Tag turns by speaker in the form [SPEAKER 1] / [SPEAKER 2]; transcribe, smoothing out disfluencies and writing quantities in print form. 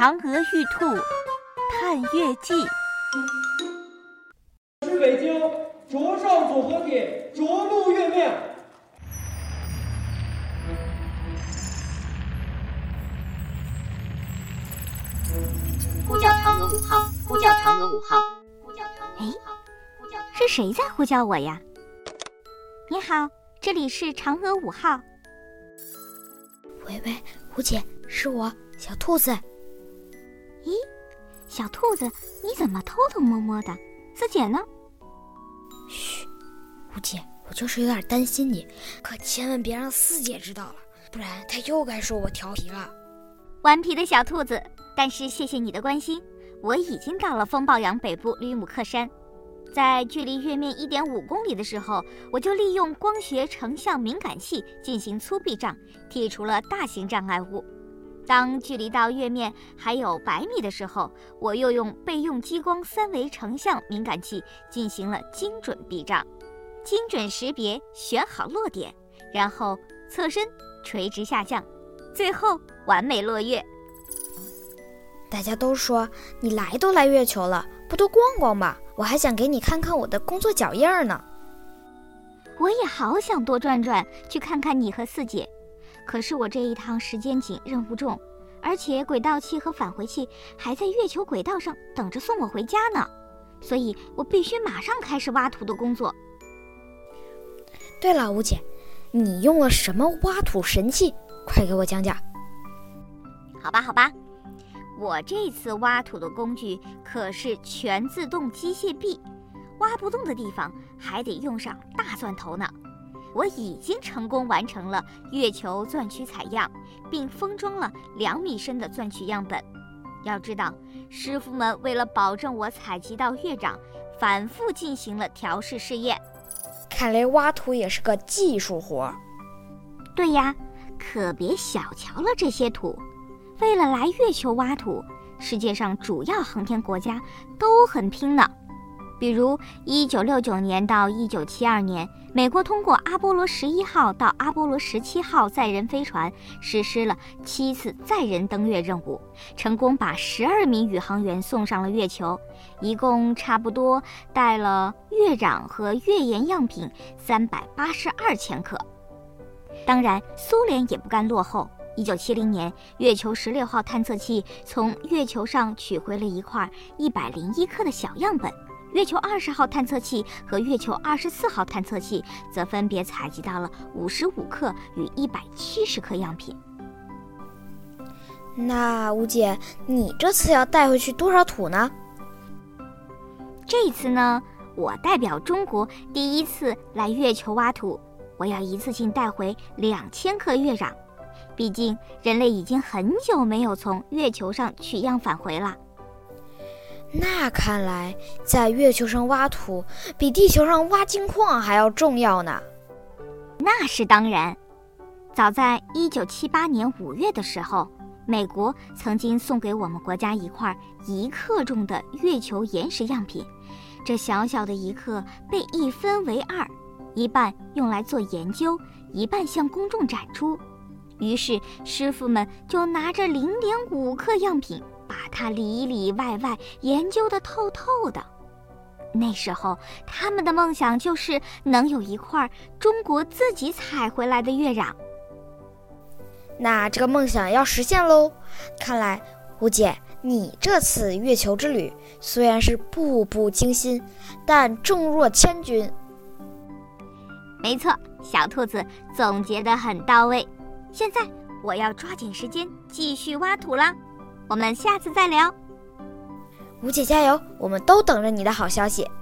[SPEAKER 1] 嫦娥玉兔探月记。
[SPEAKER 2] 是北京卓上组合体着陆月面。
[SPEAKER 3] 呼叫嫦娥5号，呼叫嫦娥5号，呼叫嫦娥5号。
[SPEAKER 1] 是谁在呼叫我呀？你好，这里是嫦娥5号。
[SPEAKER 4] 喂，胡姐，是我，小兔子。
[SPEAKER 1] 咦，小兔子，你怎么偷偷摸摸的？四姐呢？
[SPEAKER 4] 嘘，胡姐，我就是有点担心你，可千万别让四姐知道了，不然她又该说我调皮了。
[SPEAKER 1] 顽皮的小兔子，但是谢谢你的关心，我已经到了风暴洋北部吕姆克山。在距离月面 1.5 公里的时候，我就利用光学成像敏感器进行粗避障，剔除了大型障碍物。当距离到月面还有100米的时候，我又用备用激光3维成像敏感器进行了精准避障，精准识别，选好落点，然后侧身垂直下降，最后完美落月。
[SPEAKER 4] 大家都说你来都来月球了，不多逛逛吧？我还想给你看看我的工作脚印呢。
[SPEAKER 1] 我也好想多转转，去看看你和四姐。可是我这一趟时间紧，任务重，而且轨道器和返回器还在月球轨道上等着送我回家呢，所以我必须马上开始挖土的工作。
[SPEAKER 4] 对了，吴姐，你用了什么挖土神器？快给我讲讲。
[SPEAKER 1] 好吧，我这次挖土的工具可是全自动机械臂，挖不动的地方还得用上大钻头呢。我已经成功完成了月球钻区采样，并封装了2米深的钻区样本。要知道，师傅们为了保证我采集到月壤，反复进行了调试试验。
[SPEAKER 4] 看来挖土也是个技术活。
[SPEAKER 1] 对呀，可别小瞧了这些土。为了来月球挖土，世界上主要航天国家都很拼呢。比如1969年到1972年，美国通过阿波罗11号到阿波罗17号载人飞船实施了7次载人登月任务，成功把12名宇航员送上了月球，一共差不多带了月壤和月岩样品382千克。当然，苏联也不甘落后。1970年，月球16号探测器从月球上取回了一块101克的小样本，月球20号探测器和月球24号探测器则分别采集到了55克与170克样品。
[SPEAKER 4] 那吴姐，你这次要带回去多少土呢？
[SPEAKER 1] 这一次呢，我代表中国第一次来月球挖土，我要一次性带回2000克月壤。毕竟人类已经很久没有从月球上取样返回了。
[SPEAKER 4] 那看来在月球上挖土比地球上挖金矿还要重要呢。
[SPEAKER 1] 那是当然。早在1978年5月的时候，美国曾经送给我们国家一块1克重的月球岩石样品，这小小的1克被一分为2，一半用来做研究，一半向公众展出。于是师傅们就拿着0.5克样品，把它里里外外研究得透透的。那时候他们的梦想就是能有一块中国自己采回来的月壤。
[SPEAKER 4] 那这个梦想要实现喽。看来吴姐，你这次月球之旅虽然是步步惊心，但重若千钧。
[SPEAKER 1] 没错，小兔子总结得很到位。现在我要抓紧时间继续挖土啦，我们下次再聊。
[SPEAKER 4] 吴姐加油，我们都等着你的好消息。